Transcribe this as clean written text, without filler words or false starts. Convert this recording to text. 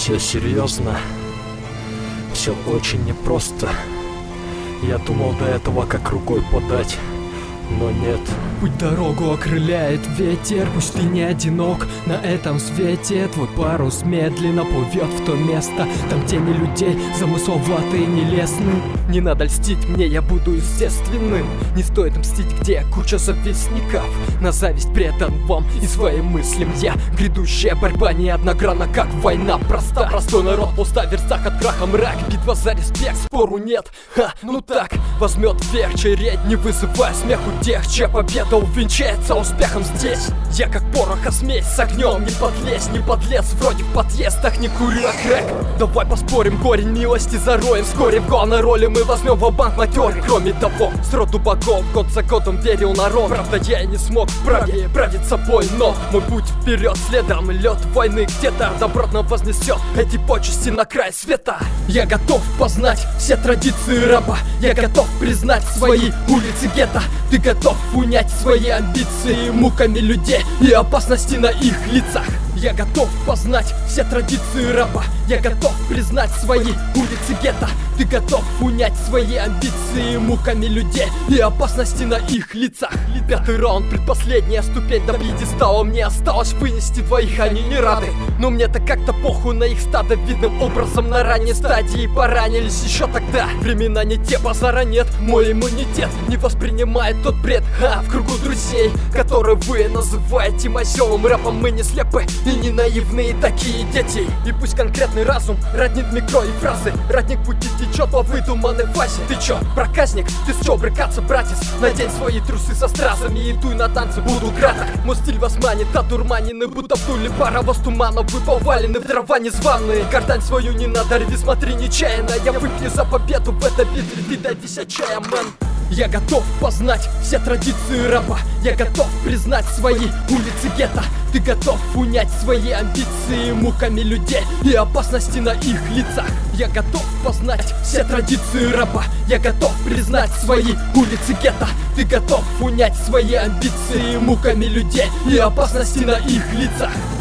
Все серьезно. Все очень непросто. Я думал до этого как рукой подать, но нет. Путь дорогу окрыляет ветер, пусть ты не одинок на этом свете. Твой парус медленно плывет в то место, там тени людей замысловатые, нелестны. Не надо льстить мне, я буду естественным. Не стоит мстить, где куча завистников. На зависть предан вам и своим мыслям я. Грядущая борьба не одногранна, как война проста. Простой народ, пуста в верстах от краха мрак. Битва за респект, спору нет. Ну так, возьмет вверх чередь, не вызывая смеху тех, чья победа увенчается успехом здесь. Я как пороха смесь с огнем, не подлез, вроде в подъездах, не курю, а крэк. Давай поспорим, корень милости зароем. Вскоре в главной роли мы возьмем ва-банк матерый. Кроме того, с роду богов год за годом верил народ. Правда, я и не смог вправе править собой, но мой путь вперед, следом лед войны где-то добротно вознесет эти почести на край света. Я готов познать все традиции раба, я готов признать свои улицы гетто. Ты готов унять свои амбиции муками людей и опасности на их лицах. Я готов познать все традиции раба, я готов признать свои улицы гетто. Ты готов унять свои амбиции муками людей и опасности на их лицах. Пятый раунд, предпоследняя ступень до пьедестала. Мне осталось вынести двоих, они не рады, но мне-то как-то похуй на их стадо. Видным образом на ранней стадии поранились еще тогда. Времена не те, базара нет, мой иммунитет не воспринимает тот бред. В кругу друзей, которые вы называете мазёвым рэпом, мы не слепы и не наивные такие дети. И пусть конкретный разум роднит микро и фразы, родник пути течет во выдуманной фазе. Ты чё, проказник? Ты с чё брыкаться, братец? Надень свои трусы со стразами и дуй на танцы, буду краток. Мой стиль вас манит, одурманены, будто вдули пара вас туманов. Вы повалены в дрова незваные. Гортань свою не надо рви, смотри нечаянно. Я выпью за победу в этой битве, ты дайвись отчаям, мэн. Я готов познать все традиции раба, я готов признать свои улицы гетто. Ты готов унять свои амбиции муками людей и опасности на их лицах. Я готов познать все традиции раба, я готов признать свои улицы гетто. Ты готов унять свои амбиции муками людей и опасности на их лицах.